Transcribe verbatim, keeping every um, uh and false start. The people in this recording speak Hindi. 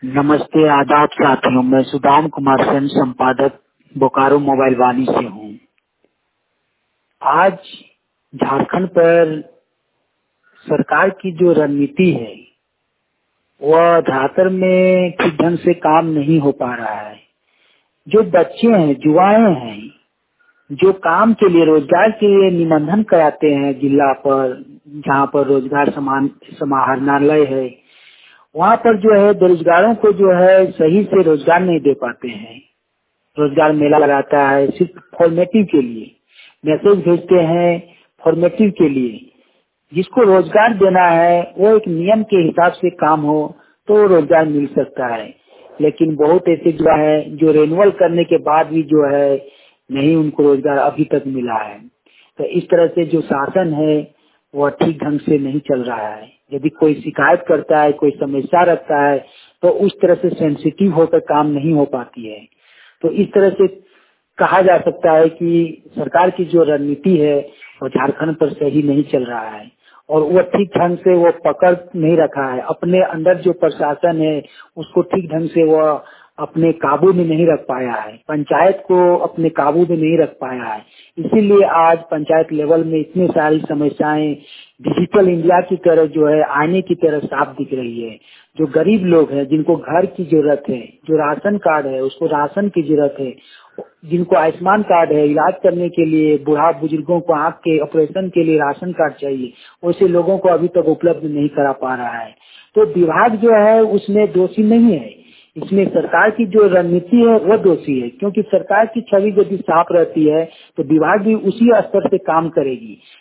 नमस्ते, आदाब साथियों। मैं सुदाम कुमार सेन, संपादक बोकारो मोबाइल वाणी से हूँ। आज झारखंड पर सरकार की जो रणनीति है वह धरातल में ठीक ढंग से काम नहीं हो पा रहा है। जो बच्चे हैं, युवाएं हैं, जो काम के लिए, रोजगार के लिए निबंधन कराते हैं जिला पर, जहाँ पर रोजगार समान समाहरणालय है, वहाँ पर जो है बेरोजगारों को जो है सही से रोजगार नहीं दे पाते हैं। रोजगार मेला लगाता है सिर्फ फॉर्मेटिव के लिए, मैसेज भेजते हैं फॉर्मेटिव के लिए। जिसको रोजगार देना है वो एक नियम के हिसाब से काम हो तो रोजगार मिल सकता है, लेकिन बहुत ऐसे जो है जो रेनुअल करने के बाद भी जो है नहीं उनको रोजगार अभी तक मिला है। तो इस तरह से जो शासन है वह ठीक ढंग से नहीं चल रहा है। यदि कोई शिकायत करता है, कोई समस्या रखता है तो उस तरह से सेंसिटिव होकर काम नहीं हो पाती है। तो इस तरह से कहा जा सकता है कि सरकार की जो रणनीति है वो झारखंड पर सही नहीं चल रहा है और वो ठीक ढंग से वो पकड़ नहीं रखा है। अपने अंदर जो प्रशासन है उसको ठीक ढंग से वो अपने काबू में नहीं रख पाया है, पंचायत को अपने काबू में नहीं रख पाया है। इसीलिए आज पंचायत लेवल में इतनी सारी समस्याएं डिजिटल इंडिया की तरह जो है आने की तरह साफ दिख रही है। जो गरीब लोग हैं, जिनको घर की जरूरत है, जो राशन कार्ड है उसको राशन की जरूरत है, जिनको आयुष्मान कार्ड है, इलाज करने के लिए, बूढ़ा बुजुर्गों को आंख के ऑपरेशन के लिए राशन कार्ड चाहिए, वैसे लोगों को अभी तक उपलब्ध नहीं करा पा रहा है। तो विभाग जो है उसमें दोषी नहीं है, इसमें सरकार की जो रणनीति है वह दोषी है। क्योंकि सरकार की छवि यदि साफ रहती है तो विभाग भी उसी स्तर से काम करेगी।